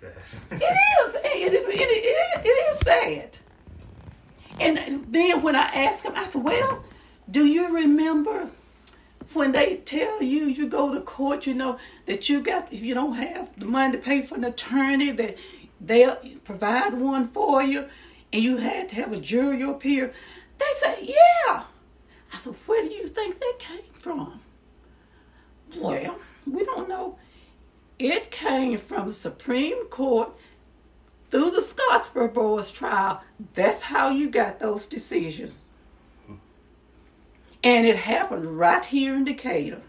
sad. It is. It is sad. And then when I asked him, I said, well, do you remember when they tell you, you go to court, you know, that you got, if you don't have the money to pay for an attorney, that they'll provide one for you, and you had to have a jury appear? They said, yeah. I said, where do you think that came from? Well, we don't know. It came from the Supreme Court through the Scottsboro Board's trial. That's how you got those decisions. And it happened right here in Decatur.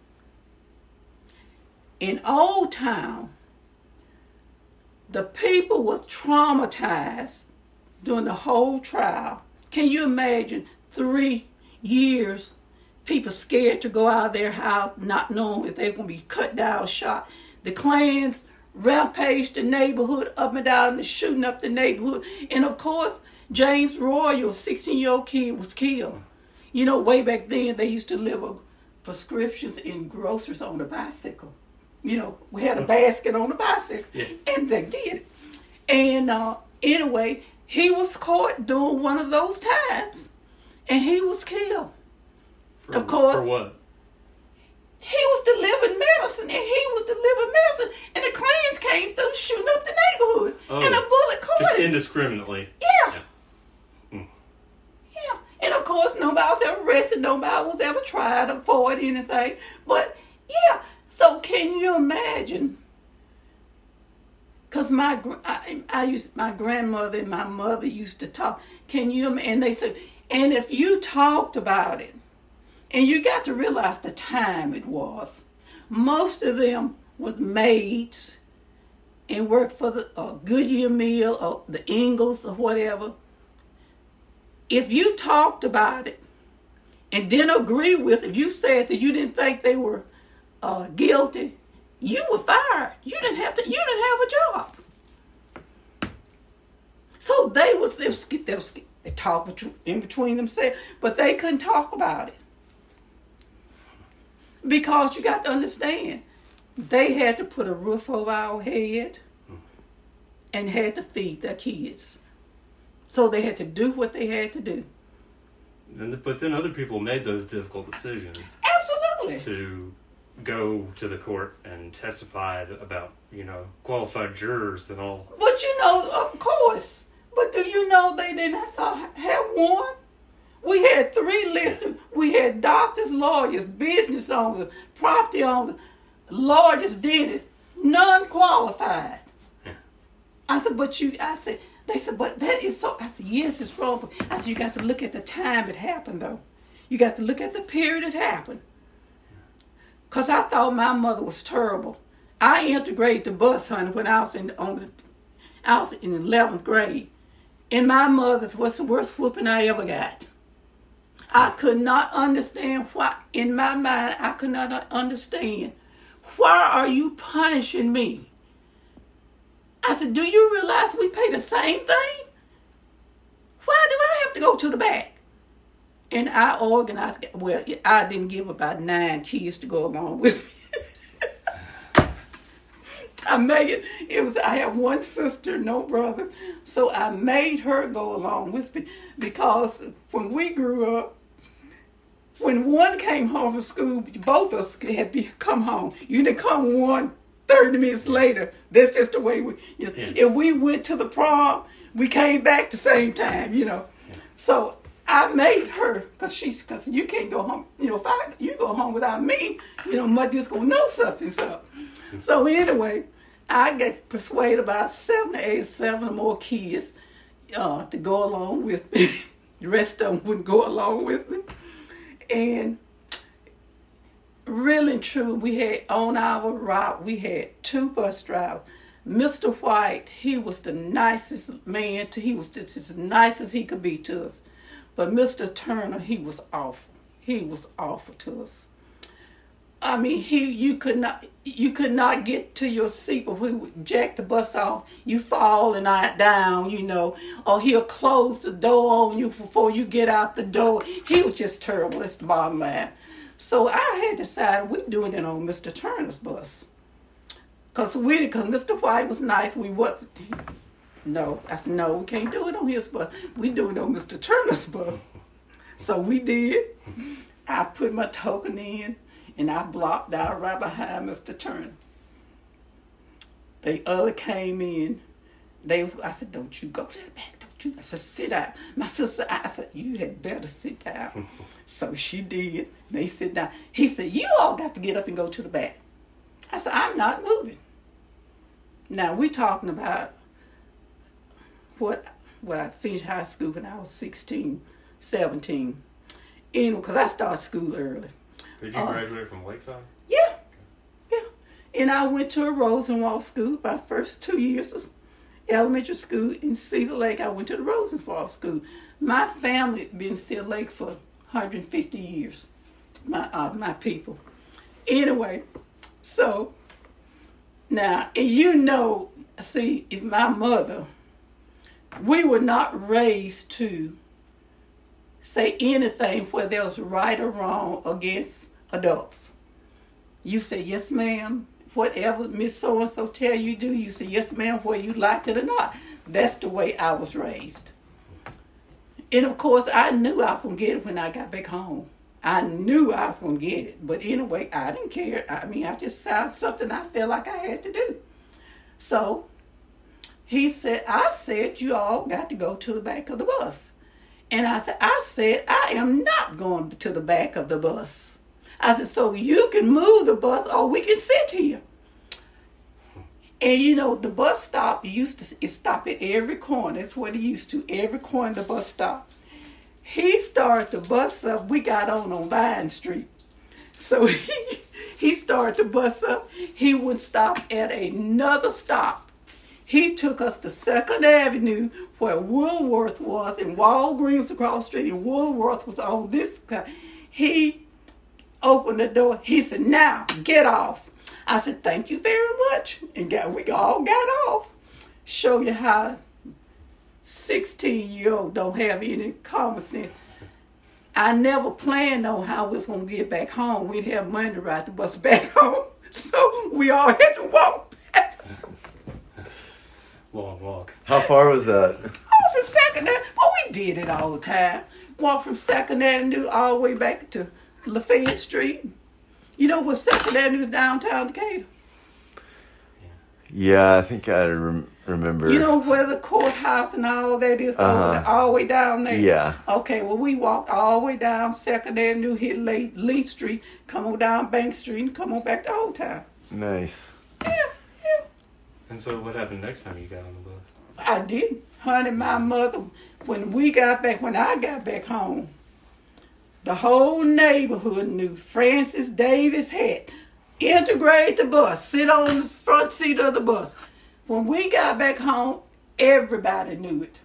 In Old Town, the people was traumatized during the whole trial. Can you imagine 3 years, people scared to go out of their house, not knowing if they're going to be cut down, shot. The Klans rampaged the neighborhood up and down and shooting up the neighborhood. And of course, James Royal, a 16-year-old kid, was killed. You know, way back then, they used to deliver prescriptions in groceries on a bicycle. You know, we had a basket on the bicycle, and they did it. And anyway, he was caught during one of those times, and he was killed. Of course. For what? He was delivering medicine, and the Klans came through shooting up the neighborhood, and a bullet caught him. Just indiscriminately. Yeah. And of course, nobody was ever arrested, nobody was ever tried for it, anything. But yeah, so can you imagine? Because my grandmother and my mother used to talk. And they said, and if you talked about it, and you got to realize the time it was. Most of them was maids and worked for the Goodyear Mill or the Ingalls or whatever. If you talked about it and didn't agree with it, if you said that you didn't think they were guilty, you were fired. You didn't have a job. So they talked in between themselves, but they couldn't talk about it. Because you got to understand, they had to put a roof over our head and had to feed their kids. So they had to do what they had to do. But then other people made those difficult decisions. Absolutely. To go to the court and testify about, qualified jurors and all. But of course. But do you know they didn't have one? We had 3 lists. We had doctors, lawyers, business owners, property owners, lawyers did it. None qualified. Yeah. They said, but that is so. I said, yes, it's wrong. I said, you got to look at the time it happened, though. You got to look at the period it happened. Because I thought my mother was terrible. I integrated the bus, honey, when I was in 11th grade. And my mother's was the worst whooping I ever got. I could not understand why, in my mind, I could not understand. Why are you punishing me? I said, do you realize we pay the same thing? Why do I have to go to the back? And I organized, I didn't give about 9 kids to go along with me. I have one sister, no brother. So I made her go along with me because when we grew up, when one came home from school, both of us had to come home. You didn't come 30 minutes later. That's just the way if we went to the prom, we came back the same time, Yeah. So I made her, because you can't go home, if you go home without me, mother's going to know something's up. So anyway, I got persuaded about 7 or more kids to go along with me. The rest of them wouldn't go along with me. And really and true, we had on our route, we had 2 bus drivers. Mr. White, he was the nicest man. He was just as nice as he could be to us. But Mr. Turner, he was awful. He was awful to us. I mean, you could not get to your seat, but we would jack the bus off. You fall and down, or he'll close the door on you before you get out the door. He was just terrible. That's the bottom line. So I had decided we're doing it on Mr. Turner's bus. Because Mr. White was nice. We wasn't. No. I said, no, we can't do it on his bus. We do it on Mr. Turner's bus. So we did. I put my token in, and I blocked out right behind Mr. Turner. The other came in. I said, don't you go to the back. Don't you? I said, sit down. My sister, I said, you had better sit down. So she did. They sit down. He said, you all got to get up and go to the back. I said, I'm not moving. Now, we're talking about what I finished high school when I was 16, 17. Because I started school early. Did you graduate from Lakeside? Yeah. And I went to a Rosenwald school my first 2 years of elementary school in Cedar Lake. I went to the Rosenwald school. My family been in Cedar Lake for 150 years. My people. Anyway, so now, and see, if my mother, we were not raised to say anything whether there was right or wrong against adults. You say, yes, ma'am. Whatever Miss So-and-so tell you do, you say, yes, ma'am, whether you liked it or not. That's the way I was raised. And, of course, I knew I was going to get it when I got back home. I knew I was going to get it. But anyway, I didn't care. I mean, I just found something I felt like I had to do. So I said, you all got to go to the back of the bus. And I said, I am not going to the back of the bus. I said, so you can move the bus or we can sit here. And the bus stop, it stopped at every corner. That's what it used to, every corner the bus stop. He started the bus up. We got on Vine Street. So he started the bus up. He would stop at another stop. He took us to 2nd Avenue where Woolworth was and Walgreens across the street and Woolworth was on this side. He opened the door. He said, now, get off. I said, thank you very much. And we all got off. Show you how 16-year-old don't have any common sense. I never planned on how we was going to get back home. We'd have money to ride the bus back home. So we all had to walk back. Long walk. How far was that? From 2nd Avenue. Well, we did it all the time. Walk from 2nd Avenue all the way back to Lafayette Street. You know what 2nd Avenue is downtown Decatur? Yeah, I think I remember. You know where the courthouse and all that is all the way down there? Yeah. Okay, well, we walked all the way down 2nd Avenue, hit Lee Street, come on down Bank Street, and come on back to Old Town. Nice. Yeah. And so what happened next time you got on the bus? I didn't. Honey, my mother, when I got back home, the whole neighborhood knew Francis Davis had integrated the bus, sit on the front seat of the bus. When we got back home, everybody knew it.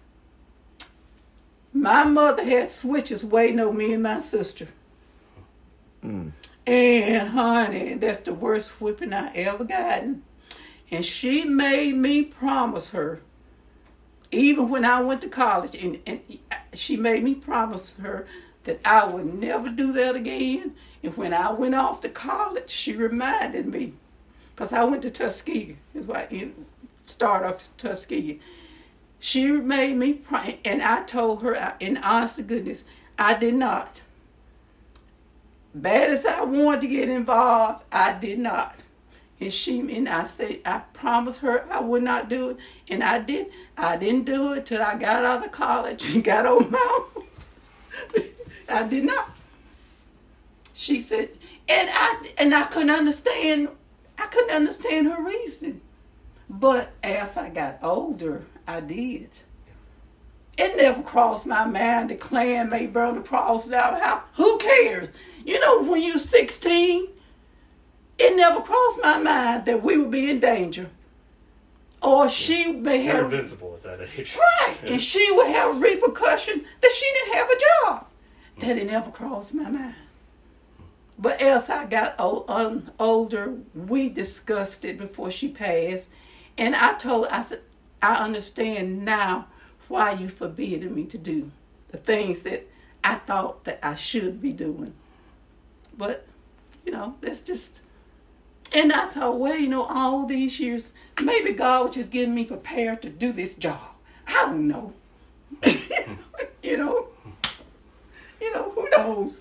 My mother had switches waiting on me and my sister. And honey, that's the worst whipping I ever gotten. And she made me promise her, even when I went to college, and she made me promise her that I would never do that again. And when I went off to college, she reminded me, because I went to Tuskegee, is why I started off Tuskegee. She made me, and I told her, in honest to goodness, I did not. Bad as I wanted to get involved, I did not. And I said, I promised her I would not do it, and I did. I didn't do it till I got out of college and got on my own. I did not. She said, and I couldn't understand. I couldn't understand her reason. But as I got older, I did. It never crossed my mind the Klan may burn the cross down the house. Who cares? When you're 16, it never crossed my mind that we would be in danger. Or she may have... You're invincible at that age. Right. And she would have repercussion that she didn't have a job. That it never crossed my mind. But as I got older, we discussed it before she passed. And I said, I understand now why you forbidden me to do the things that I thought that I should be doing. But, that's just, And I thought, well, all these years, maybe God was just getting me prepared to do this job. I don't know. you know, who knows?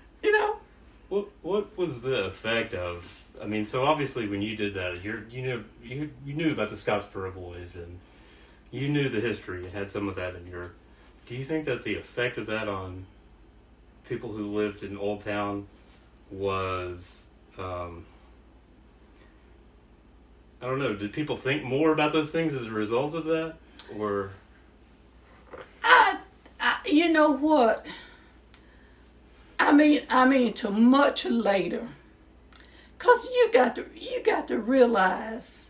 What was the effect of? I mean, so obviously when you did that, you knew about the Scottsboro Boys and you knew the history and had some of that in your. Do you think that the effect of that on people who lived in Old Town was? I don't know. Did people think more about those things as a result of that, or? You know what? I mean, to much later, cause you got to realize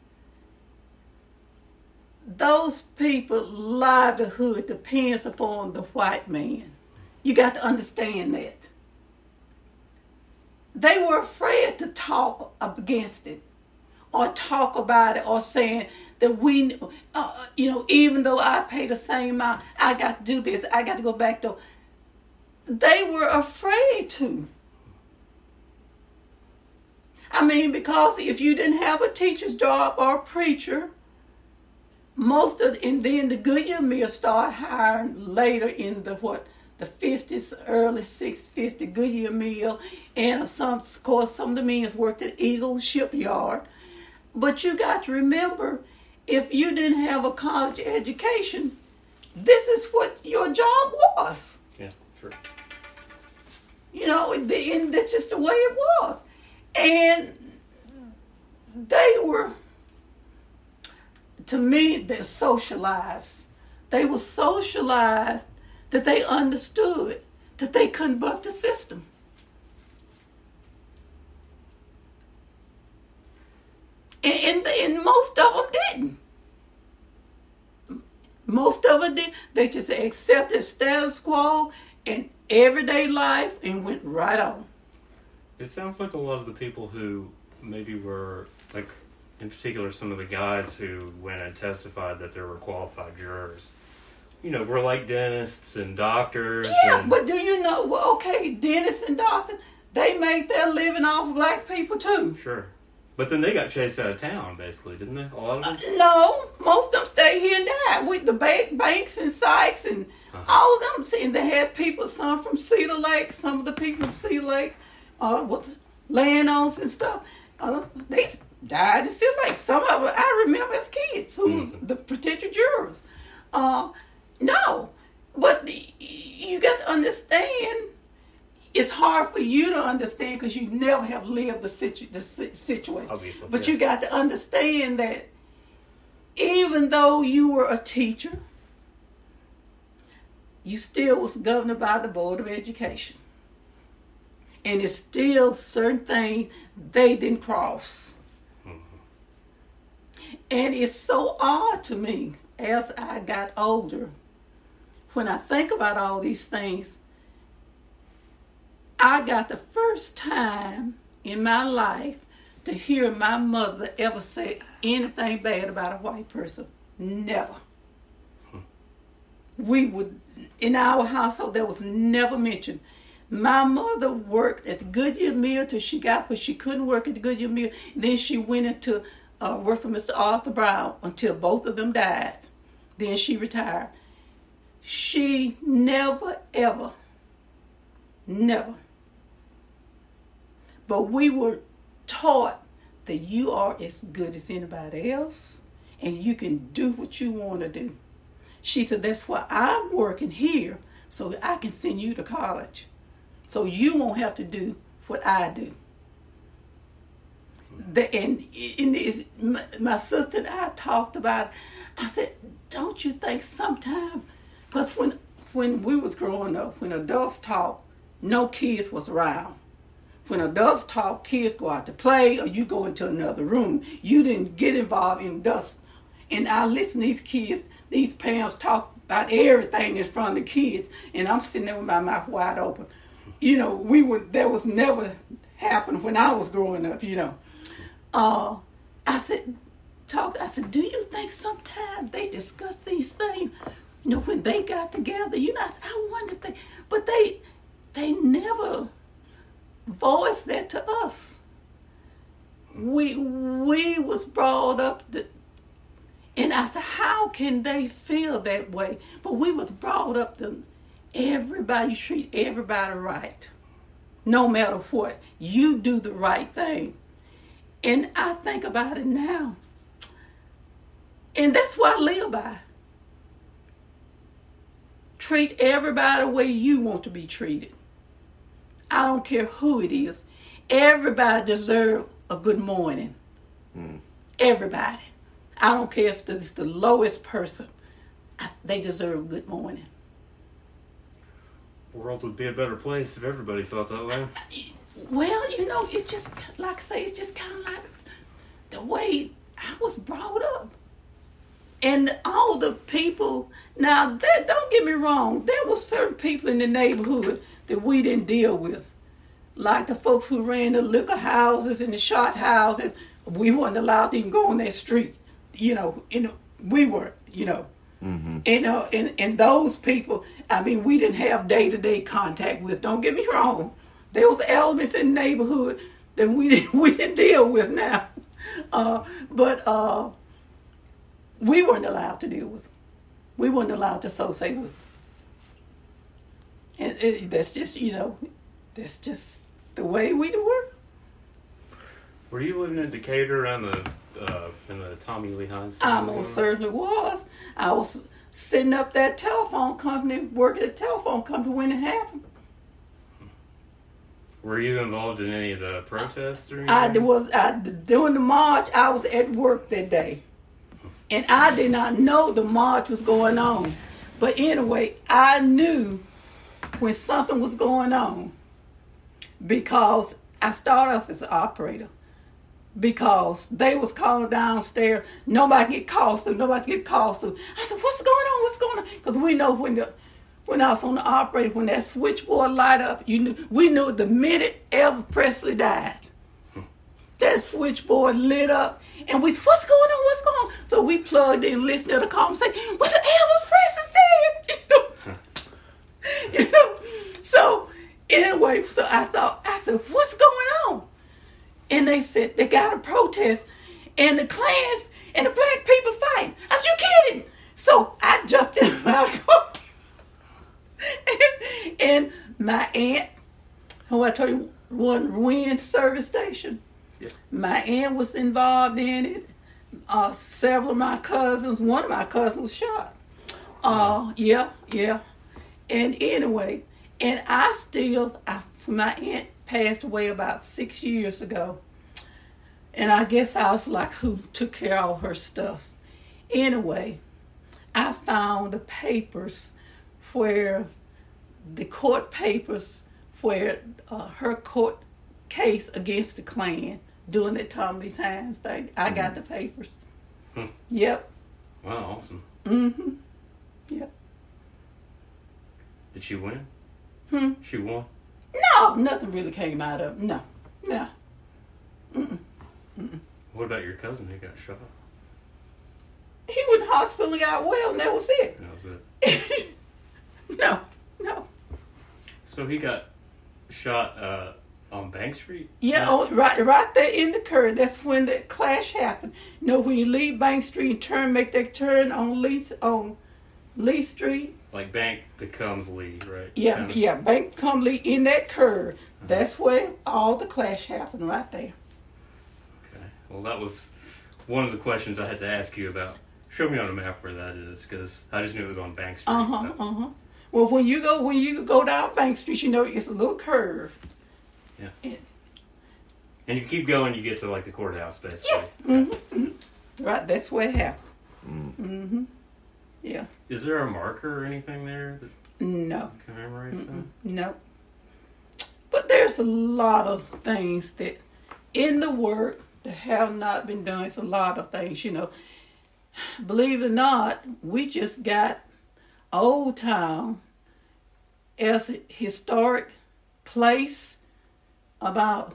those people's livelihood depends upon the white man. You got to understand that. They were afraid to talk up against it, or talk about it, or saying that we, even though I pay the same amount, I got to do this. I got to go back to. They were afraid to. I mean, because if you didn't have a teacher's job or a preacher, and then the Goodyear Mill started hiring later in the 50s, early 650 Goodyear Mill, and of course some of the men worked at Eagle Shipyard. But you got to remember, if you didn't have a college education, this is what your job was. Yeah, sure. And that's just the way it was. And they were, to me, they're socialized. They were socialized that they understood that they couldn't buck the system. And most of them didn't. Most of them did. They just accepted status quo in everyday life and went right on. It sounds like a lot of the people who maybe were, like, in particular, some of the guys who went and testified that there were qualified jurors, were like dentists and doctors. Yeah, but do you know, dentists and doctors, they make their living off of black people too. Sure. But then they got chased out of town, basically, didn't they? A lot of them? No, most of them stayed here and died. With the Banks and Sykes and all of them. And they had people, some from Cedar Lake, some of the people from Cedar Lake, with landowners and stuff. They died in Cedar Lake. Some of them I remember as kids, who the potential jurors. No, but you got to understand. It's hard for you to understand because you never have lived the situation. Obviously, but you got to understand that even though you were a teacher, you still was governed by the Board of Education. And it's still certain things they didn't cross. Mm-hmm. And it's so odd to me as I got older, when I think about all these things, I got the first time in my life to hear my mother ever say anything bad about a white person. Never. We would, in our household, that was never mentioned. My mother worked at the Goodyear Mill till she got, but she couldn't work at the Goodyear Mill. Then she went into work for Mr. Arthur Brown until both of them died. Then she retired. She never, ever, never. But we were taught that you are as good as anybody else and you can do what you want to do. She said, that's why I'm working here so that I can send you to college. So you won't have to do what I do. My sister and I talked about it. I said, don't you think sometime, because when we was growing up, when adults talk, no kids was around. When adults talk, kids go out to play or you go into another room. You didn't get involved in adults. And I listen to these kids, these parents talk about everything in front of the kids. And I'm sitting there with my mouth wide open. That was never happened when I was growing up, I said, do you think sometimes they discuss these things? When they got together, I wonder if but they never voiced that to us. We was brought up, and I said, how can they feel that way? But we was brought up to everybody, treat everybody right. No matter what, you do the right thing. And I think about it now. And that's what I live by. Treat everybody the way you want to be treated. I don't care who it is. Everybody deserves a good morning. Everybody. I don't care if it's the lowest person. They deserve a good morning. The world would be a better place if everybody felt that way. Well, it's just, like I say, it's just kind of like the way I was brought up. And all the people, now, don't get me wrong, there were certain people in the neighborhood that we didn't deal with. Like the folks who ran the liquor houses and the shot houses, we weren't allowed to even go on that street. We weren't, Mm-hmm. And those people, we didn't have day-to-day contact with. Don't get me wrong. There was elements in the neighborhood that we didn't deal with now. But we weren't allowed to deal with them. We weren't allowed to associate with them. And that's just, that's just the way we were. Were you living in Decatur around in the Tommy Lee Hines? I most certainly was. I was setting up that telephone company, working at a telephone company when it happened. Were you involved in any of the protests or anything? During the march, I was at work that day. And I did not know the march was going on. But anyway, I knew when something was going on because I started off as an operator. Because they was calling downstairs, nobody get calls through. I said, what's going on? Because we know when I was on the operator, when that switchboard light up, we knew the minute Elvis Presley died. That switchboard lit up, and we, what's going on? So we plugged in, listened to the call, and say, what's Elvis Presley said? So anyway, I said, what's going on? And they said they got a protest, and the Klans and the black people fighting. I said, you kidding? So I jumped in my car, and my aunt, who I told you run Wind service station, my aunt was involved in it. Several of my cousins, one of my cousins was shot. Yeah. And anyway, and my aunt passed away about 6 years ago. And I guess I was like who took care of all her stuff. Anyway, I found the papers where the court papers where her court case against the Klan doing the Tommy Lee Hines thing. I got the papers. Yep. Wow, awesome. Mm-hmm. Yep. Did she win? She won? No, nothing really came out of it. No. Mm-mm. What about your cousin who got shot? He went to the hospital and got well, and that was it. That was it? No. So he got shot on Bank Street? Yeah, right there in the curve. That's when the clash happened. When you leave Bank Street and make that turn on Lee Street. Like Bank becomes Lee, right? Yeah, Bank becomes Lee in that curve. Uh-huh. That's where all the clash happened, right there. Okay. Well, that was one of the questions I had to ask you about. Show me on a map where that is, because I just knew it was on Bank Street. Well, when you go down Bank Street, it's a little curve. Yeah. And if you keep going, you get to like the courthouse, basically. Yeah. Mm-hmm. Right, that's where it happened. Mm-hmm. Yeah. Is there a marker or anything there that no commemorates that? No. But there's a lot of things that in the work that have not been done. It's a lot of things, Believe it or not, we just got Old Town as a historic place about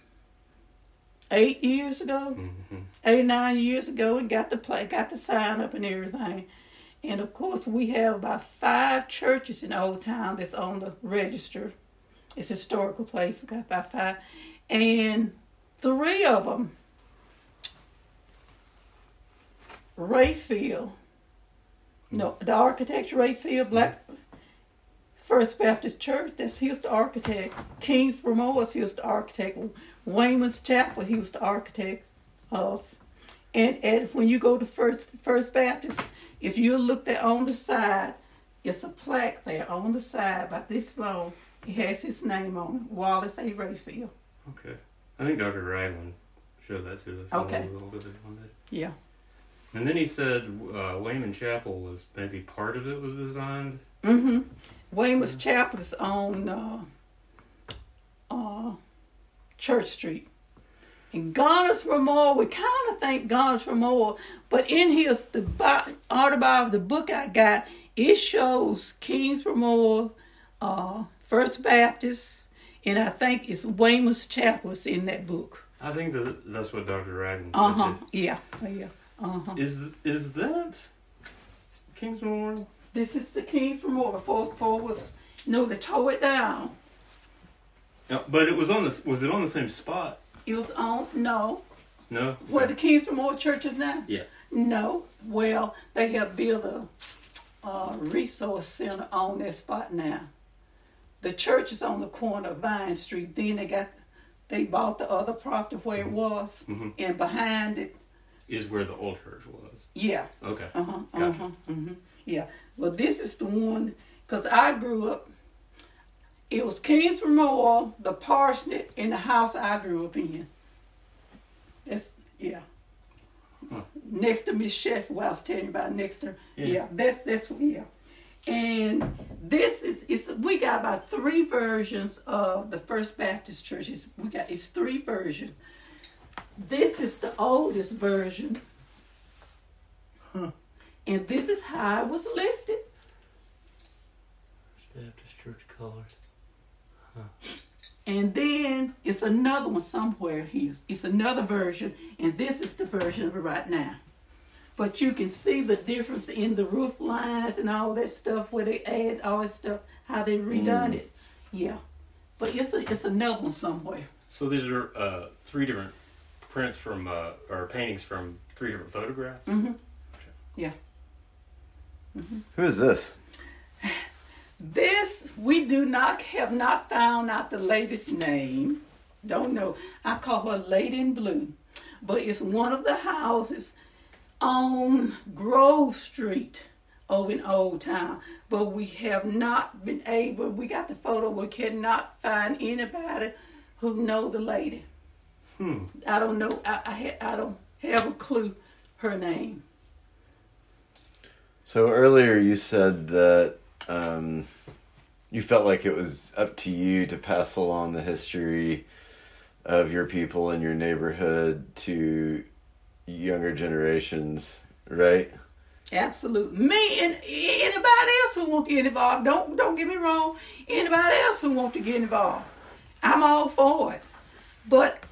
8 years ago? Mm-hmm. 8, 9 years ago, and got the sign up and everything. And of course, we have about 5 churches in Old Town that's on the register. It's a historical place. We got about 5, and 3 of them Rayfield. No, the architect Rayfield, Black First Baptist Church. He was the architect. Kingsborough Morris, he was the architect. Wayman's Chapel, he was the architect of. And when you go to First Baptist, if you look there on the side, it's a plaque there on the side about this long. It has his name on it, Wallace A. Rayfield. Okay. I think Dr. Ragland showed that to us. Okay. A little bit on it. Yeah. And then he said Wayman Chapel was maybe part of it was designed. Mm-hmm. Wayman's Chapel is on Church Street. And Garner's Memorial, we kind of think Garner's Memorial, but in his autobiography, the book I got, it shows Kingsborough Memorial, First Baptist, and I think it's Wayman's Chapel is in that book. I think that's what Dr. Ragland said. Yeah. Is that King's Memorial? This is the Kingsborough Memorial. Before was, they tore it down. Yeah, but it was was it on the same spot? It was on, no. No? Where the Kingsborough Memorial Church is now? Yeah. No. Well, they have built a resource center on that spot now. The church is on the corner of Vine Street. Then they bought the other property where it was, and behind it is where the old church was. Yeah. Okay. Gotcha. Yeah. Well, this is the one because I grew up. It was Kingsborough Memorial, the parsonage, and the house I grew up in. Next to Miss Sheffield, I was telling you about next to her. Yeah. That's. And this is we got about 3 versions of the First Baptist Church. It's 3 versions. This is the oldest version. And this is how it was listed. First Baptist Church colors. And then it's another one somewhere here. It's another version, and this is the version of it right now. But you can see the difference in the roof lines and all that stuff where they add all that stuff, how they redone it. Yeah. But it's another one somewhere. So these are 3 different prints from, or paintings from 3 different photographs? Mm-hmm. Yeah. Mm-hmm. Who is this? This, we have not found out the latest name. Don't know. I call her Lady in Blue. But it's one of the houses on Grove Street over in Old Town. But we have not been able, we got the photo, we cannot find anybody who know the lady. I don't know. I don't have a clue her name. So earlier you said that you felt like it was up to you to pass along the history of your people in your neighborhood to younger generations, right? Absolutely. Me and anybody else who want to get involved. Don't get me wrong. Anybody else who want to get involved, I'm all for it. But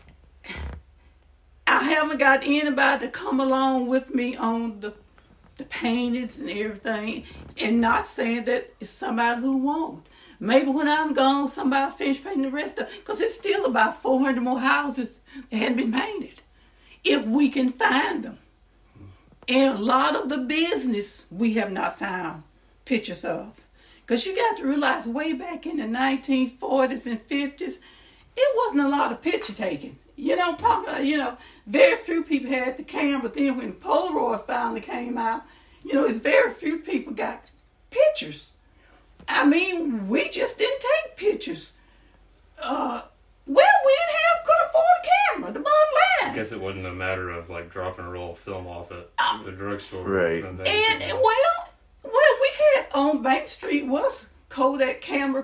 I haven't got anybody to come along with me on the paintings and everything, and not saying that it's somebody who won't. Maybe when I'm gone, somebody finish painting the rest of it, because it's still about 400 more houses that hadn't been painted, if we can find them. And a lot of the business we have not found pictures of. Because you got to realize way back in the 1940s and 50s, it wasn't a lot of picture taking. Very few people had the camera. Then when Polaroid finally came out, it's very few people got pictures. I mean, we just didn't take pictures. We couldn't afford a camera, the bottom line. I guess it wasn't a matter of like dropping a roll of film off at the drugstore. Right. And we had on Bank Street was Kodak camera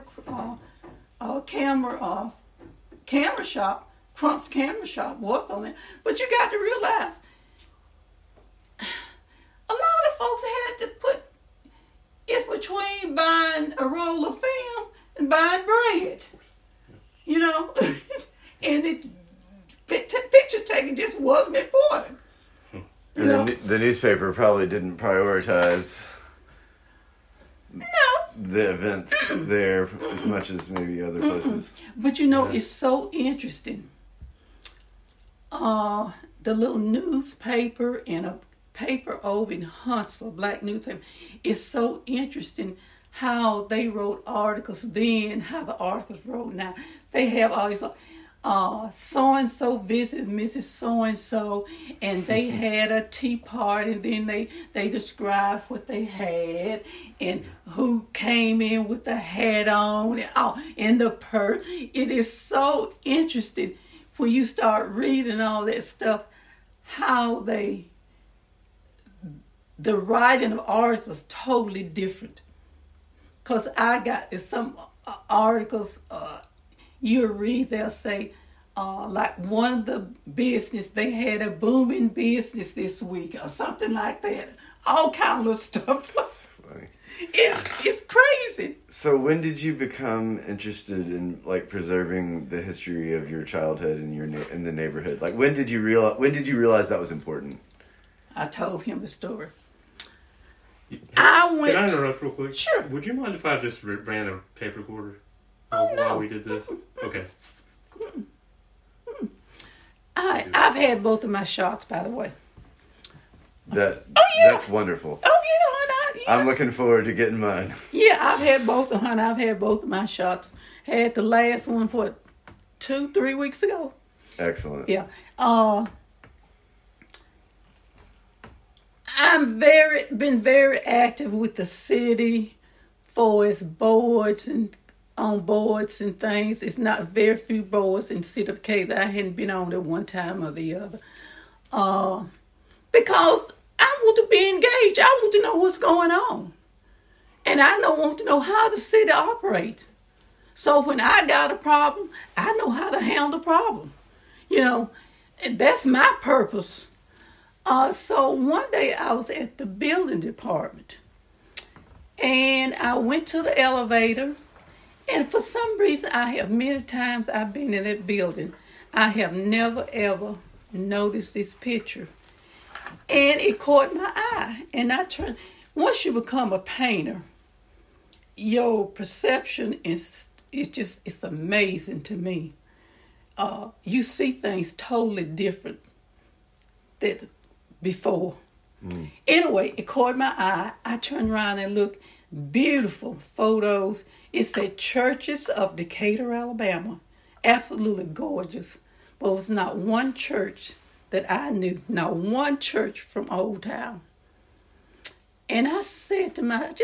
shop. Crump's camera shop was on it. But you got to realize, a lot of folks had to put, it's between buying a roll of film and buying bread. And picture taking just wasn't important. And the newspaper probably didn't prioritize the events there as much as maybe other places. But it's so interesting. The little newspaper and paper over in Huntsville, black newspaper. It's so interesting how they wrote articles then, how the articles wrote now. They have all these, so-and-so visited Mrs. So-and-so, and they had a tea party, and then they described what they had, and who came in with the hat on, and the purse. It is so interesting when you start reading all that stuff, how the writing of articles is totally different. Because I got some articles, you'll read, they'll say, like one of the business, they had a booming business this week or something like that. All kind of stuff. It's crazy. So when did you become interested in like preserving the history of your childhood and in the neighborhood? Like when did you realize that was important? I told him the story. Can I interrupt real quick? Sure. Would you mind if I just ran a tape recorder no. while we did this? Okay. I've had both of my shots, by the way. That's wonderful. Oh yeah, honey. Yeah. I'm looking forward to getting mine. Yeah, I've had both of my shots. Had the last one 2-3 weeks ago. Excellent. Yeah. I'm been very active with the city for its boards and on boards and things. It's not very few boards in the city of K that I hadn't been on at one time or the other. Because I want to be engaged. I want to know what's going on. And I want to know how the city operates. So when I got a problem, I know how to handle the problem. And that's my purpose. So one day I was at the building department and I went to the elevator, and for some reason many times I've been in that building, I have never ever noticed this picture, and it caught my eye, and once you become a painter, your perception it's amazing to me. You see things totally different that before. Anyway, it caught my eye. I turned around and looked. Beautiful photos. It said Churches of Decatur, Alabama. Absolutely gorgeous. But it was not one church that I knew. Not one church from Old Town. And I said,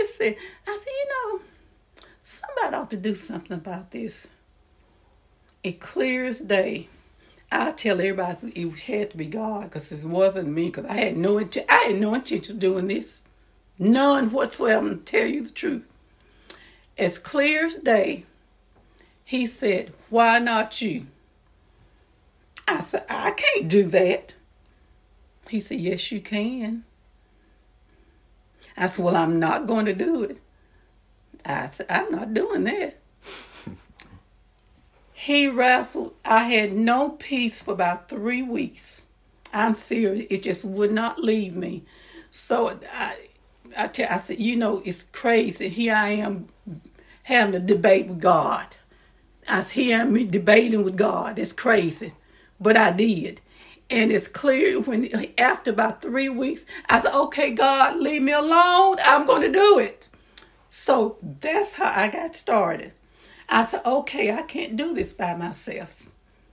somebody ought to do something about this. It clear as day. I tell everybody it had to be God, because it wasn't me, because I had no intention of doing this. None whatsoever. I'm going to tell you the truth. As clear as day, he said, "Why not you?" I said, "I can't do that." He said, "Yes, you can." I said, "Well, I'm not going to do it." I said, "I'm not doing that." He wrestled. I had no peace for about 3 weeks. I'm serious. It just would not leave me. So I said, it's crazy. Here I am having a debate with God. Here I am debating with God. It's crazy. But I did. And it's clear after about 3 weeks, I said, "Okay, God, leave me alone. I'm going to do it." So that's how I got started. I said, "Okay, I can't do this by myself."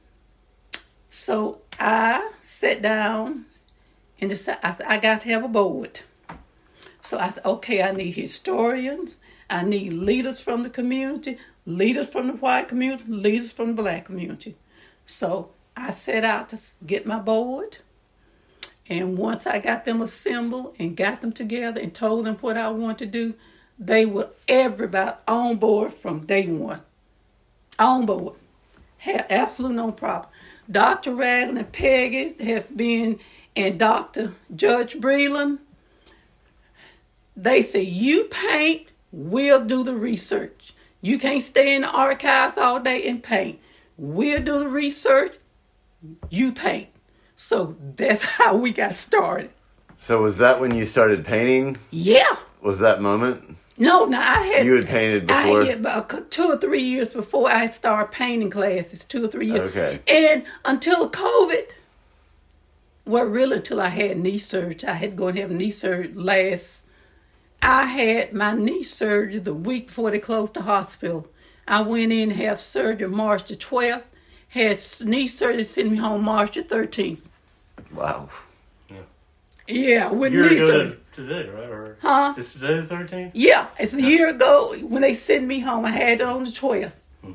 So I sat down and decided, I got to have a board. So I said, "Okay, I need historians. I need leaders from the community, leaders from the white community, leaders from the black community." So I set out to get my board. And once I got them assembled and got them together and told them what I wanted to do, they were everybody on board from day one. On board. Had absolutely no problem. Dr. Ragland and Peggy has been, and Dr. Judge Breland, they say, "You paint, we'll do the research. You can't stay in the archives all day and paint. We'll do the research, you paint." So that's how we got started. So was that when you started painting? Yeah. Was that moment? No, I had... You had painted before? I had about 2 or 3 years before I started painting classes, 2 or 3 years. Okay. And until COVID, Well, really, until I had knee surgery. I had to go and have knee surgery I had my knee surgery the week before they closed the hospital. I went in and had surgery March the 12th. Had knee surgery, sent me home March the 13th. Wow. Yeah, with You're knee surgery. Today, right? Or Huh? Is today the 13th? Yeah, it's a year ago when they sent me home. I had it on the 12th.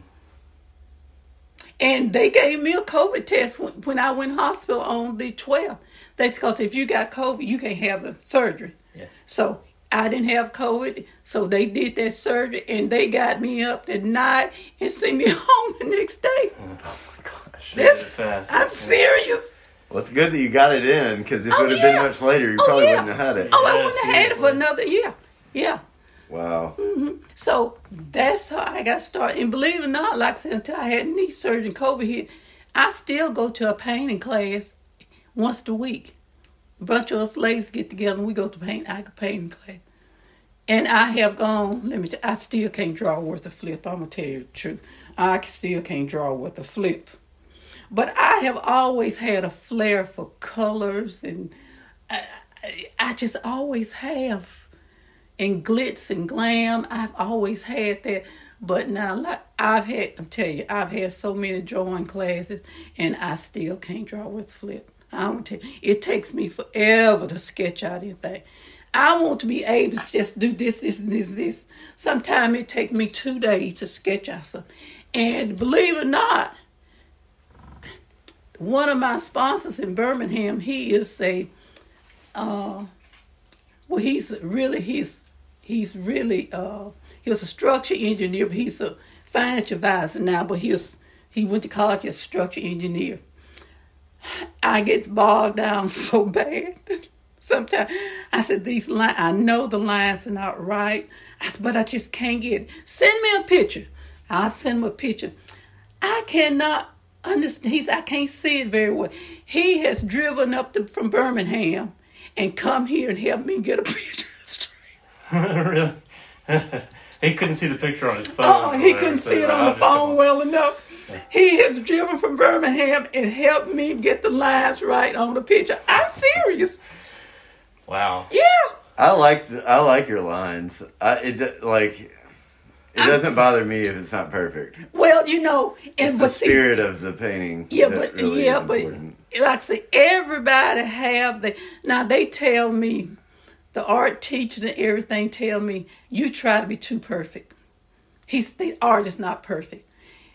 And they gave me a COVID test when I went hospital on the 12th. That's because if you got COVID, you can't have the surgery. Yeah. So I didn't have COVID, so they did that surgery, and they got me up at night and sent me home the next day. Oh my gosh. That's, Fast. I'm serious. Well, it's good that you got it in, because if it Oh, would have yeah. been much later, you Oh, probably yeah. wouldn't have had it. Oh, I Yeah, wouldn't have had it for seriously. another year. Yeah. Wow. So that's how I got started. And believe it or not, like I said, until I had knee surgery and COVID hit, I still go to a painting class once a week. A bunch of us ladies get together and we go to painting class. And I have gone, I still can't draw worth a flip. I'm going to tell you the truth. I still can't draw worth a flip. But I have always had a flair for colors, and I just always have. And glitz and glam, I've always had that. But now, like I've had so many drawing classes, and I still can't draw with flip. I'm tell you, it takes me forever to sketch out anything. I want to be able to just do this. Sometimes it takes me 2 days to sketch out something. And believe it or not, one of my sponsors in Birmingham, he was a structure engineer, but he's a financial advisor now, but he went to college as a structure engineer. I get bogged down so bad. Sometimes I said, I know the lines are not right, but I just can't get it. Send me a picture. I'll send him a picture. I cannot understand. I can't see it very well. He has driven up from Birmingham and come here and help me get a picture straight. Really? He couldn't see the picture on his phone. Oh, he couldn't see it on the phone well enough. He has driven from Birmingham and helped me get the lines right on the picture. I'm serious. Wow. Yeah. I like your lines. It doesn't bother me if it's not perfect. Well, It's the spirit of the painting. That really is important. Like I say, everybody have now they tell me, the art teachers and everything tell me, you try to be too perfect. The art is not perfect.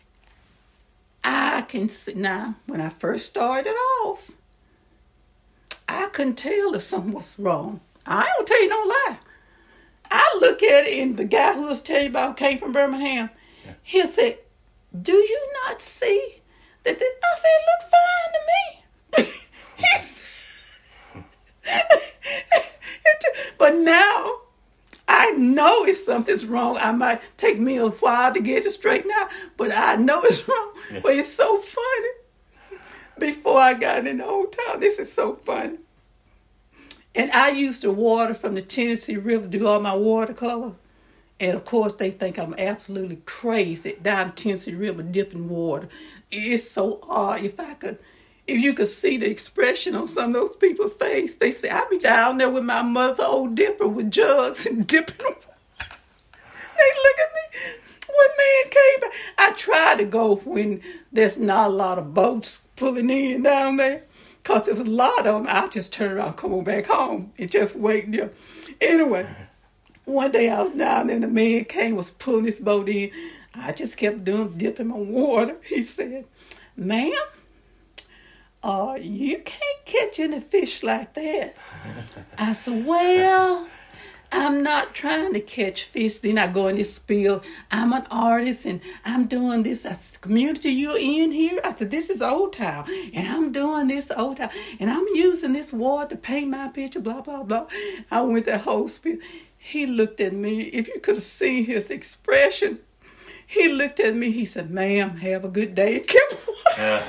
I can see now, when I first started off, I couldn't tell if something was wrong. I ain't gonna tell you no lie. I look at it, and the guy who was telling you about came from Birmingham. Yeah. He said, "Do you not see that?" I said, "It looks fine to me." But now I know if something's wrong. I might take me a while to get it straightened out, but I know it's wrong. Yeah. But it's so funny. Before I got in the old town, this is so funny. And I used the water from the Tennessee River to do all my watercolor. And of course, they think I'm absolutely crazy down the Tennessee River dipping water. It's so odd. If you could see the expression on some of those people's face, they say, I be down there with my mother old dipper with jugs and dipping water. They look at me. One man came back. I try to go when there's not a lot of boats pulling in down there. Because there's a lot of them. I'll just turn around, come on back home, and just wait there. Anyway, one day I was down there, and the man came, was pulling this boat in. I just kept dipping my water. He said, "Ma'am, you can't catch any fish like that." I said, "Well, I'm not trying to catch fish." Then I go in this spiel. I'm an artist and I'm doing this. I said, "Community you're in here?" I said, "This is Old Town and I'm doing this Old Town and I'm using this water to paint my picture, blah, blah, blah." I went that whole spiel. He looked at me. If you could have seen his expression, he looked at me. He said, "Ma'am, have a good day." And kept walking.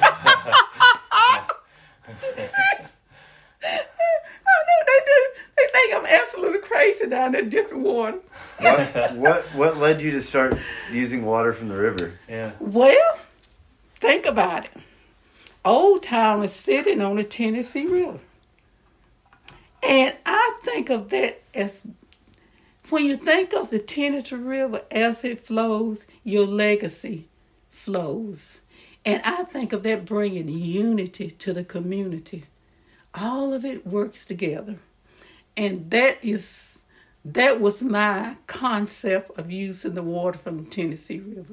I know they do. They think I'm absolutely crazy down there dipping water. What led you to start using water from the river? Yeah. Well, think about it. Old Town is sitting on the Tennessee River. And I think of that as, when you think of the Tennessee River as it flows, your legacy flows. And I think of that bringing unity to the community. All of it works together. And that was my concept of using the water from the Tennessee River.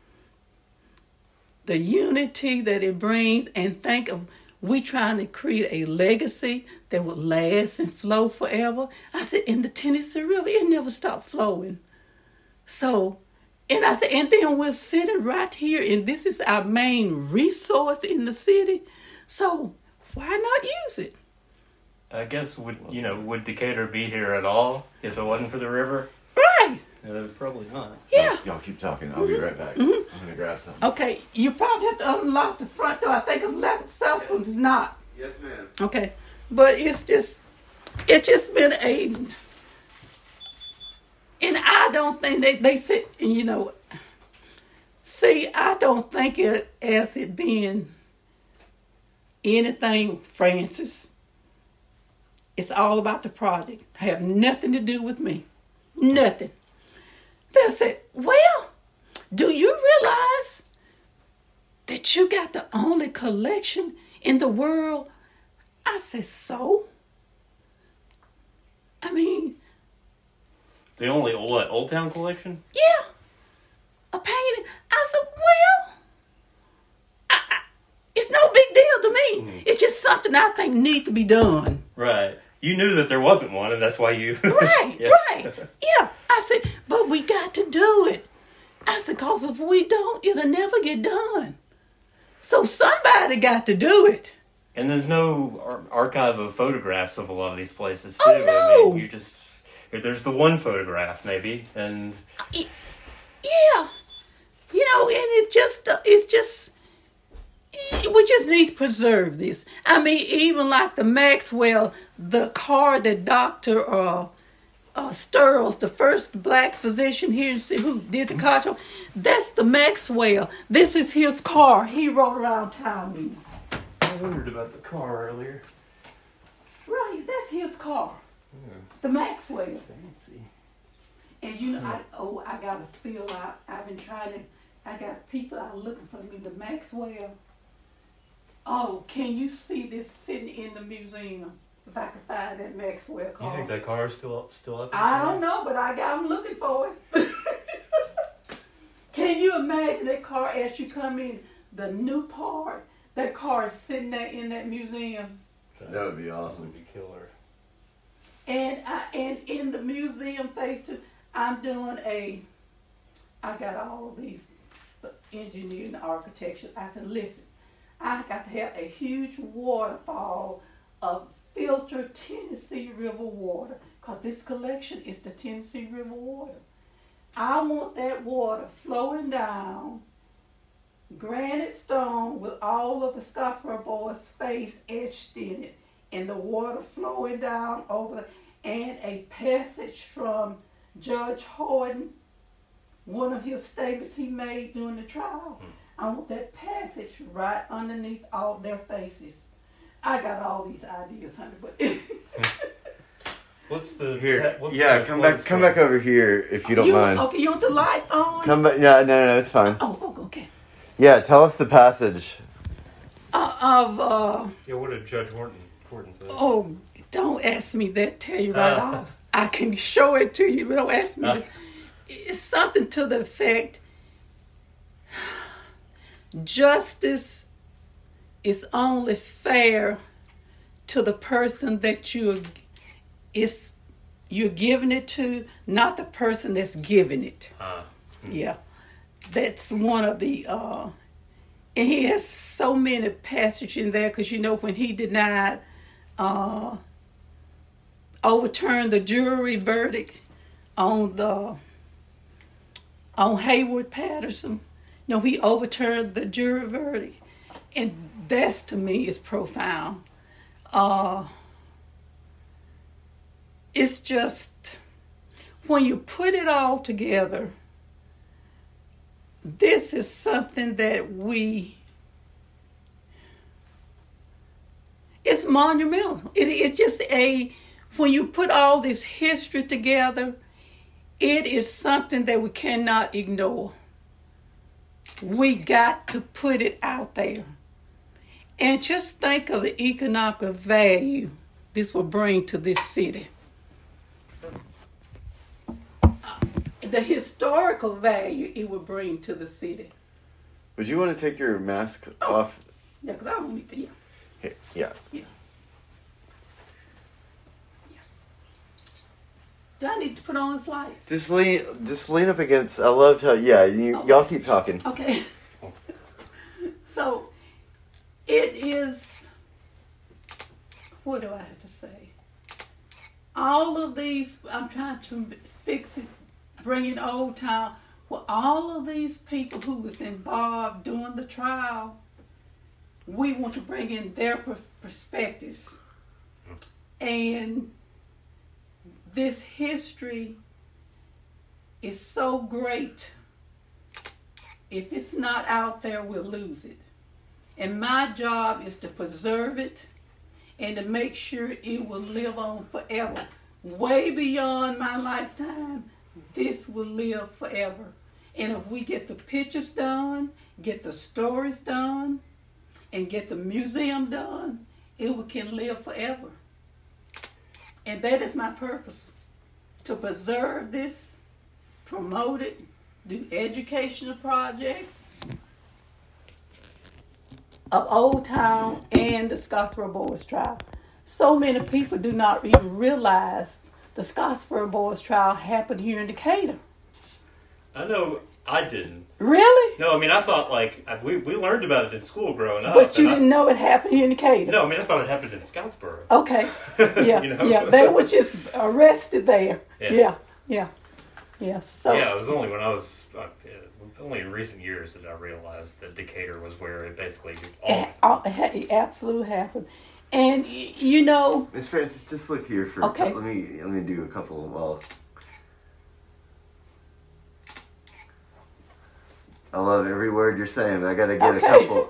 The unity that it brings, and think of, we trying to create a legacy that would last and flow forever. I said, in the Tennessee River, it never stopped flowing. So, and I said, and then we're sitting right here, and this is our main resource in the city. So, why not use it? I guess would Decatur be here at all if it wasn't for the river? Right. Probably not. Yeah. Y'all keep talking. I'll be right back. I'm gonna grab something. Okay, you probably have to unlock the front door. I think I've left cell phone. It's not. Yes, ma'am. Okay, but it's just been and I don't think they said, see, I don't think it as it being anything, Francis. It's all about the project. Have nothing to do with me. Nothing. They said, well, do you realize that you got the only collection in the world? I said, so? I mean... The only, Old Town collection? Yeah. A painting. I said, well, it's no big deal to me. Mm-hmm. It's just something I think needs to be done. Right. You knew that there wasn't one, and that's why you... Right, Yeah. right. Yeah. I said, but we got to do it. I said, because if we don't, it'll never get done. So somebody got to do it. And there's no archive of photographs of a lot of these places, too. Oh, no. I mean, if there's the one photograph, maybe, and... Yeah. And it's just... We just need to preserve this. I mean, even like the Maxwell, the car that Dr. Sturls, the first black physician here who did the car show, that's the Maxwell. This is his car. He rode around town with me. I wondered about the car earlier. Right, that's his car. The Maxwell. Fancy. And I got to fill out. I've been trying to. I got people out looking for me. The Maxwell. Oh, can you see this sitting in the museum? If I can find that Maxwell car. You think that car is still up? I don't know, but I'm looking for it. Can you imagine that car as you come in, the new part? That car is sitting there in that museum. That would be awesome. That would be killer. And in the museum phase 2, I'm doing I got all of these engineering and architecture. I said, listen, I got to have a huge waterfall of filtered Tennessee River water, because this collection is the Tennessee River water. I want that water flowing down granite stone with all of the Scottsboro Boys' face etched in it, and the water flowing down over and a passage from Judge Horton, one of his statements he made during the trial. I want that passage right underneath all their faces. I got all these ideas, honey, but What's the come back over here if you don't mind. Okay, you want the light on? Come back. No, it's fine. Oh, okay. Yeah, tell us the passage. What did Judge Horton say? Oh, don't ask me that. Tell you right off. I can show it to you, but don't ask me. It's something to the effect: justice is only fair to the person that you're giving it to, not the person that's giving it. Yeah, that's one of the. And he has so many passages in there, because when he denied, overturned the jury verdict on Hayward Patterson. He overturned the jury verdict, and that's, to me, is profound. It's just, when you put it all together, this is something that we it's monumental. It's just when you put all this history together, it is something that we cannot ignore. We got to put it out there. And just think of the economic value this will bring to this city. The historical value it will bring to the city. Would you want to take your mask off? Yeah, because I don't need to. Here, yeah. Yeah. Do I need to put on his lights? Just lean up against. I loved how. Yeah, y'all keep talking. Okay. So, it is. What do I have to say? All of these. I'm trying to fix it, bring it Old Town. Well, all of these people who was involved during the trial, we want to bring in their perspective, and this history is so great. If it's not out there, we'll lose it. And my job is to preserve it and to make sure it will live on forever. Way beyond my lifetime, this will live forever. And if we get the pictures done, get the stories done, and get the museum done, it can live forever. And that is my purpose, to preserve this, promote it, do educational projects of Old Town and the Scottsboro Boys Trial. So many people do not even realize the Scottsboro Boys Trial happened here in Decatur. I know I didn't. Really? No, I mean, I thought, like, we learned about it in school growing up. But you didn't know it happened here in Decatur? No, I mean, I thought it happened in Scottsboro. Okay. Yeah, You know? yeah. They were just arrested there. Yeah. Yeah. So. Yeah, it was only when I was, only in recent years that I realized that Decatur was where it basically all. It absolutely happened. And, you know. Miss Francis, just look here for okay. let me do a couple of, well. I love every word you're saying, but I gotta get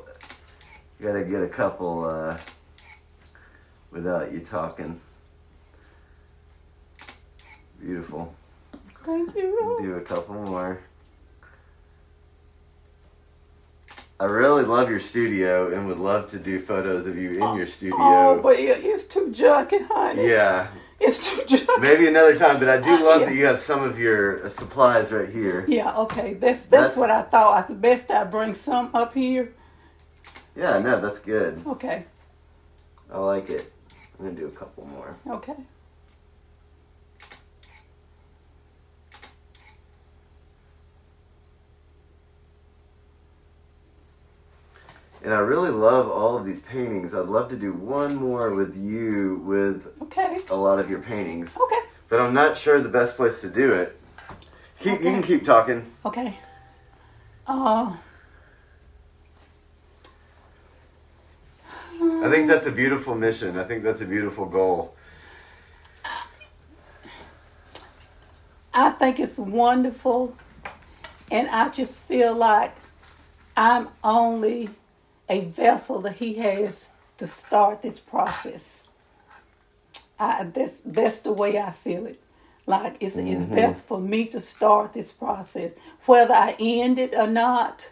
a couple without you talking. Beautiful. Thank you. Do a couple more. I really love your studio and would love to do photos of you in your studio. Oh, but it's too junky, honey. Yeah. It's too junky. Maybe another time, but I do love that you have some of your supplies right here. Yeah, okay. That's what I thought. I said, best I bring some up here. Yeah, no, that's good. Okay. I like it. I'm going to do a couple more. Okay. And I really love all of these paintings. I'd love to do one more with you with a lot of your paintings. Okay. But I'm not sure the best place to do it. You can keep talking. Okay. I think that's a beautiful mission. I think that's a beautiful goal. I think it's wonderful. And I just feel like I'm only a vessel that he has to start this process. That's the way I feel it. Like it's best for me to start this process. Whether I end it or not,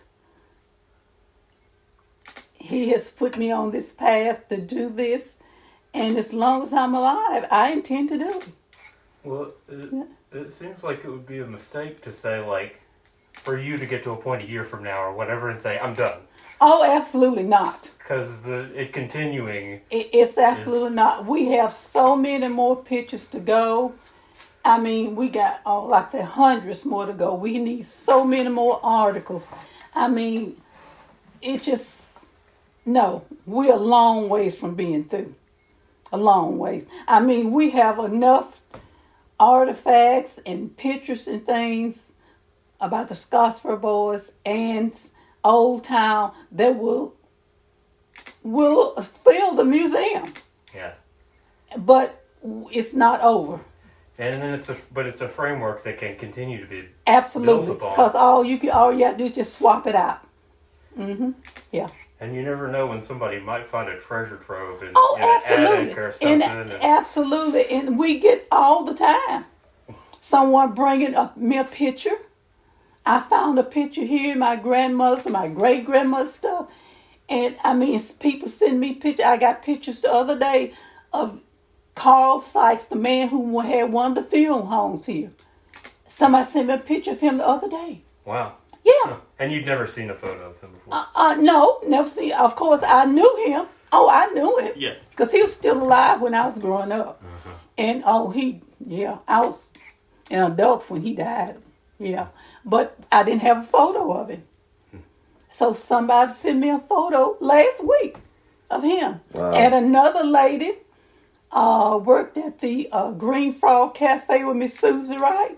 he has put me on this path to do this. And as long as I'm alive, I intend to do it. Well, it seems like it would be a mistake to say, like, for you to get to a point a year from now or whatever and say, I'm done. Oh, absolutely not. Because it continuing... It's absolutely not. We have so many more pictures to go. I mean, we got, like the hundreds more to go. We need so many more articles. I mean, it just... No, we're a long ways from being through. A long ways. I mean, we have enough artifacts and pictures and things about the Scottsboro Boys and Old Town that will fill the museum. Yeah. But it's not over. And then it's a framework that can continue to be absolutely built upon. Because all you have to do is just swap it out. Yeah. And you never know when somebody might find a treasure trove in, Oh, in an absolutely. attic or something. Absolutely. And we get all the time. Someone bringing me a picture. I found a picture here in my grandmother's and my great-grandmother's stuff. And, I mean, people send me pictures. I got pictures the other day of Carl Sykes, the man who had one of the funeral homes here. Somebody sent me a picture of him the other day. Wow. Yeah. Huh. And you'd never seen a photo of him before? No, never seen. Of course, I knew him. Oh, I knew him. Yeah. Because he was still alive when I was growing up. Uh-huh. And, I was an adult when he died. Yeah. But I didn't have a photo of him. So somebody sent me a photo last week of him. Wow. And another lady worked at the Green Frog Cafe with Miss Susie Wright.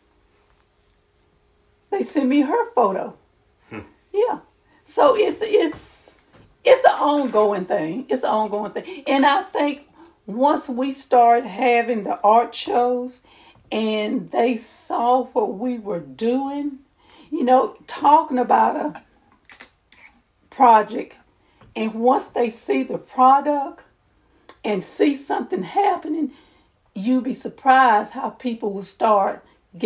They sent me her photo. Yeah. So it's an ongoing thing. It's an ongoing thing. And I think once we start having the art shows and they saw what we were doing, talking about a project, and once they see the product and see something happening, you'd be surprised how people will start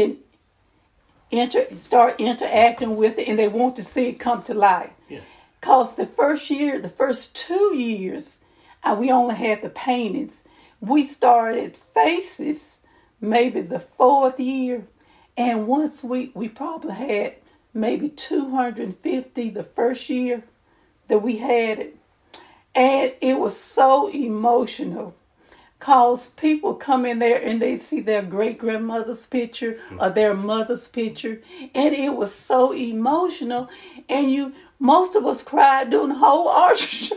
interacting with it, and they want to see it come to life. Yeah. Because the first 2 years, we only had the paintings. We started faces maybe the 4th year, and once we probably had maybe 250 the first year that we had it. And it was so emotional because people come in there and they see their great-grandmother's picture or their mother's picture, and it was so emotional, and most of us cried during the whole art show.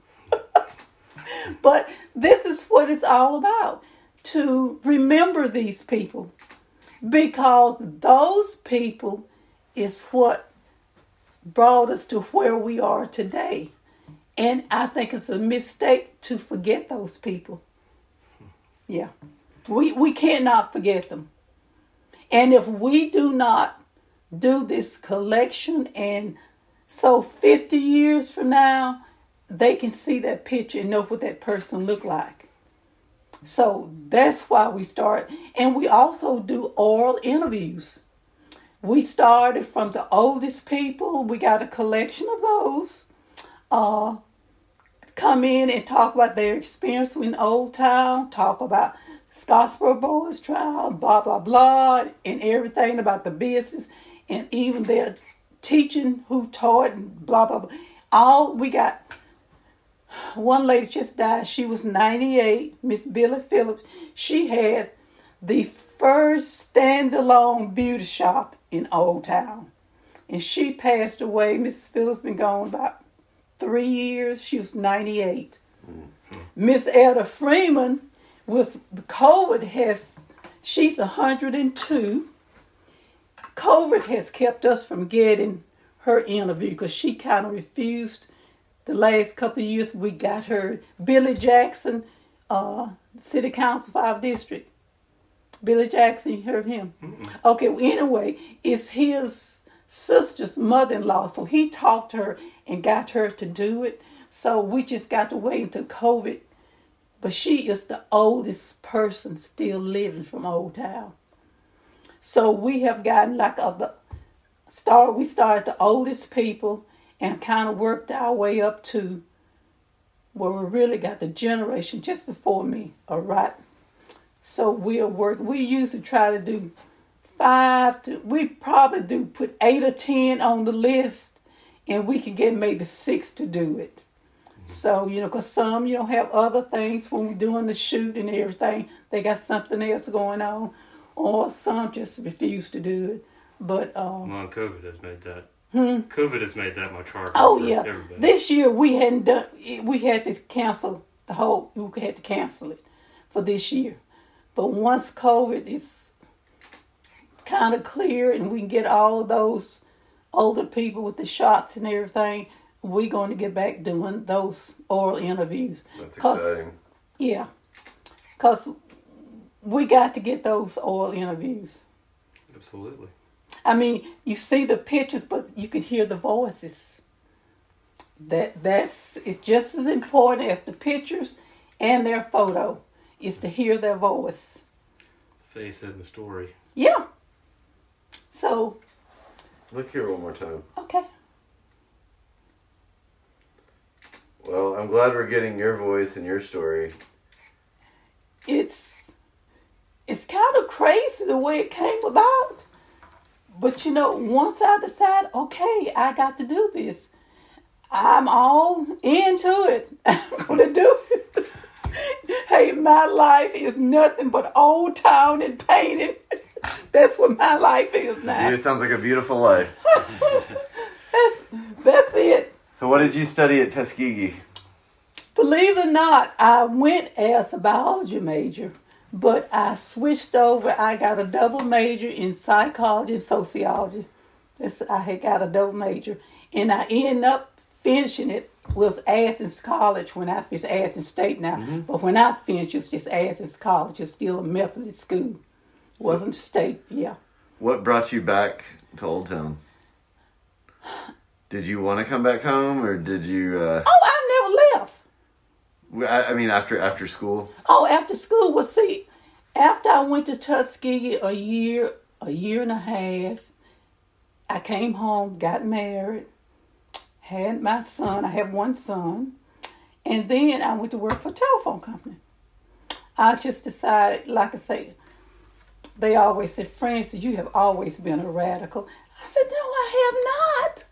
But this is what it's all about, to remember these people, because those people is what brought us to where we are today. And I think it's a mistake to forget those people. Yeah. We cannot forget them. And if we do not do this collection, and so 50 years from now, they can see that picture and know what that person looked like. So that's why we start. And we also do oral interviews. We started from the oldest people. We got a collection of those. Come in and talk about their experience in Old Town, talk about Scottsboro Boys trial, blah, blah, blah, and everything about the business, and even their teaching, who taught, and blah, blah, blah. We got one lady just died. She was 98, Miss Billy Phillips. She had the first standalone beauty shop in Old Town. And she passed away. Miss Phillips been gone about 3 years. She was 98. Miss Etta Freeman was, she's 102. COVID has kept us from getting her interview because she kind of refused. The last couple of years we got her. Billy Jackson, City Council 5 District. Billy Jackson, you heard of him? Mm-mm. Okay, well, anyway, it's his sister's mother-in-law, so he talked to her and got her to do it. So we just got to wait until COVID. But she is the oldest person still living from Old Town. So we have gotten we started the oldest people and kind of worked our way up to where we really got the generation just before me, all right? So we usually try to do we probably do put 8 or 10 on the list, and we can get maybe 6 to do it. So, because some, have other things when we're doing the shoot and everything. They got something else going on, or some just refuse to do it. But COVID has made that. COVID has made that much harder. Oh, for yeah. Everybody. This year we hadn't done. We had to cancel we had to cancel it for this year. But once COVID is kind of clear and we can get all of those older people with the shots and everything, we're going to get back doing those oral interviews. That's exciting. Yeah. Because we got to get those oral interviews. Absolutely. I mean, you see the pictures, but you could hear the voices. It's just as important as the pictures and their photo is to hear their voice. Face in the story. Yeah. So. Look here one more time. Okay. Well, I'm glad we're getting your voice and your story. It's kind of crazy the way it came about. But once I decide, okay, I got to do this, I'm all into it. I'm going to do it. Hey, my life is nothing but Old Town and painting. That's what my life is now. It sounds like a beautiful life. That's it. So what did you study at Tuskegee? Believe it or not, I went as a biology major, but I switched over. I got a double major in psychology and sociology. I had got a double major. And I ended up finishing it was Athens College when I finished. Athens State now. Mm-hmm. But when I finished, it was just Athens College. It's still a Methodist school. Wasn't state, yeah. What brought you back to Old Town? Did you want to come back home, or did you... Oh, I never left. I mean, after school? Oh, after school. Well, see, after I went to Tuskegee a year and a half, I came home, got married, had my son. I have one son. And then I went to work for a telephone company. I just decided, like I say, they always said, Frances, you have always been a radical. I said, no, I have not.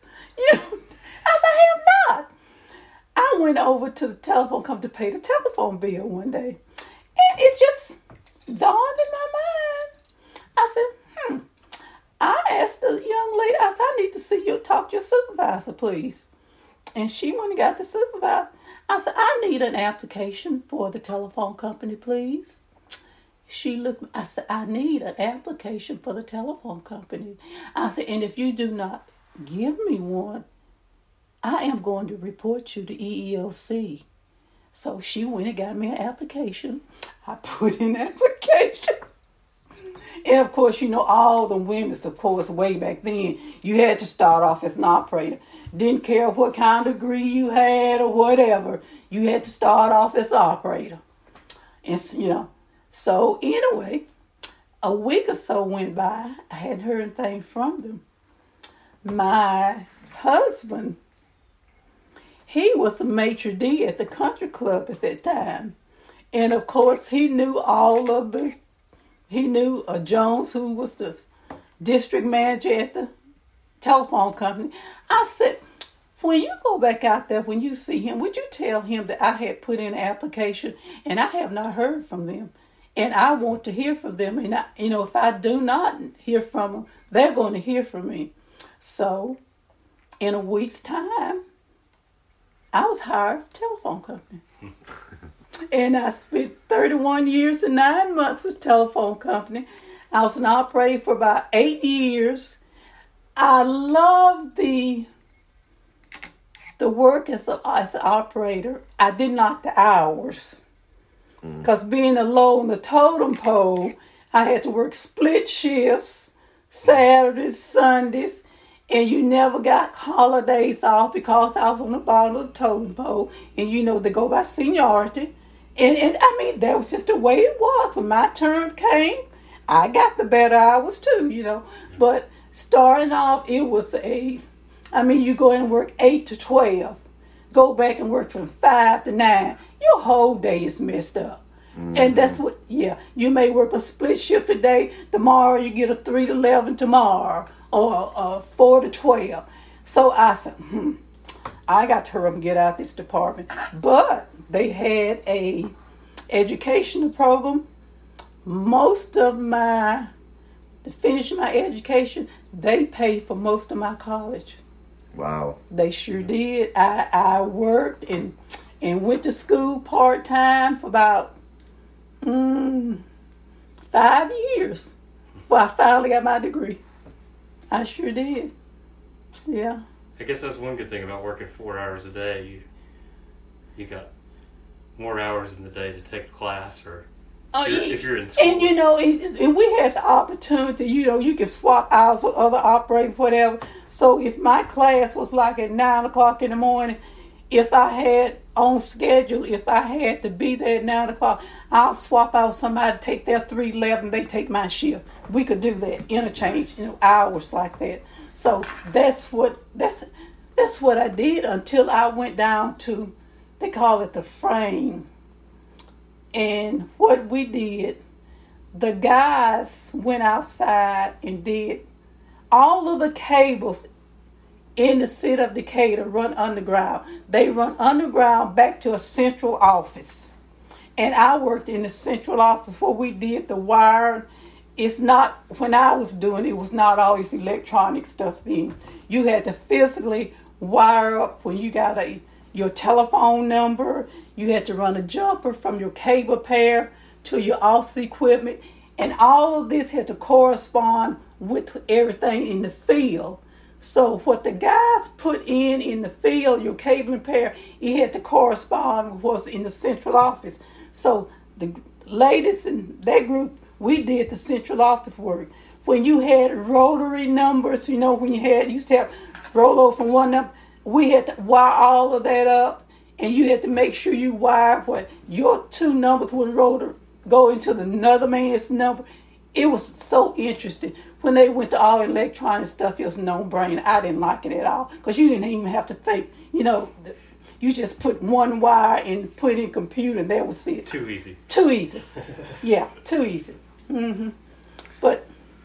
I said, I have not. I went over to the telephone company to pay the telephone bill one day. And it just dawned in my mind. I said, I asked the young lady, I said, I need to see you talk to your supervisor, please. And she went and got the supervisor. I said, I need an application for the telephone company, please. She looked, I said, I need an application for the telephone company. I said, and if you do not give me one, I am going to report you to EEOC. So she went and got me an application. I put in an application. And of course, all the women's, of course, way back then, you had to start off as an operator. Didn't care what kind of degree you had or whatever. You had to start off as an operator. And, so anyway, a week or so went by. I hadn't heard anything from them. My husband, he was a maitre d' at the country club at that time. And of course, he knew Jones, who was the district manager at the telephone company. I said, when you go back out there, when you see him, would you tell him that I had put in an application and I have not heard from them? And I want to hear from them. And, if I do not hear from them, they're going to hear from me. So, in a week's time, I was hired for a telephone company. And I spent 31 years and 9 months with a telephone company. I was an operator for about 8 years. I loved the work as an operator. I didn't like the hours. Because being low on the totem pole, I had to work split shifts, Saturdays, Sundays, and you never got holidays off because I was on the bottom of the totem pole. And they go by seniority. And that was just the way it was. When my term came, I got the better hours too, But starting off, it was you go in and work 8 to 12. Go back and work from 5 to 9. Your whole day is messed up. Mm-hmm. And that's you may work a split shift today. Tomorrow you get a 3 to 11 tomorrow or a 4 to 12. So I said, I got to hurry up and get out this department. But they had a educational program. Most of to finish my education, they paid for most of my college. Wow. They sure did. I worked and went to school part-time for about 5 years before I finally got my degree. I sure did. Yeah. I guess that's one good thing about working 4 hours a day. You got more hours in the day to take a class or if you're in school. And and we had the opportunity, you can swap hours with other operators, whatever. So if my class was like at 9 o'clock in the morning, if I had on schedule, if I had to be there at 9 o'clock, I'll swap out somebody, take their 311, they take my shift. We could do that, interchange, hours like that. So that's what I did until I went down to, they call it the frame. And what we did, the guys went outside and did all of the cables in the city of Decatur run underground. They run underground back to a central office. And I worked in the central office where we did the wire. It's not, when I was doing it, was not always electronic stuff then. You had to physically wire up when you got your telephone number. You had to run a jumper from your cable pair to your office equipment. And all of this had to correspond with everything in the field. So what the guys put in the field, your cabling pair, it had to correspond with what's in the central office. So the ladies in that group, we did the central office work. When you had rotary numbers, when you used to have rollover from one number, we had to wire all of that up, and you had to make sure you wire what your two numbers would go into another man's number. It was so interesting. When they went to all electronic stuff, it was no-brainer. I didn't like it at all because you didn't even have to think. You just put one wire and put it in a computer, and that was it. Too easy. Too easy. Yeah, too easy. Mm-hmm. But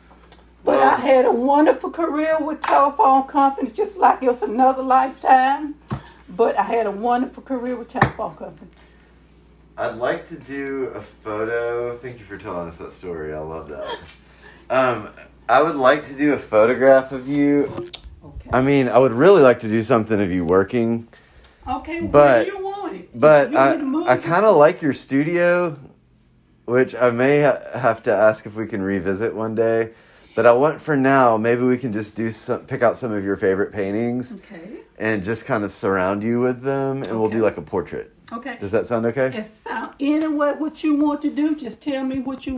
I had a wonderful career with telephone companies, just like it was another lifetime. But I had a wonderful career with telephone companies. I'd like to do a photo. Thank you for telling us that story. I love that. I would like to do a photograph of you. Okay. I mean, I would really like to do something of you working. Okay, but, where do you want it? But I kind of like your studio, which I may have to ask if we can revisit one day. But I want for now, maybe we can just pick out some of your favorite paintings. Okay. And just kind of surround you with them, and we'll do like a portrait. Okay. Does that sound okay? What you want to do, just tell me what you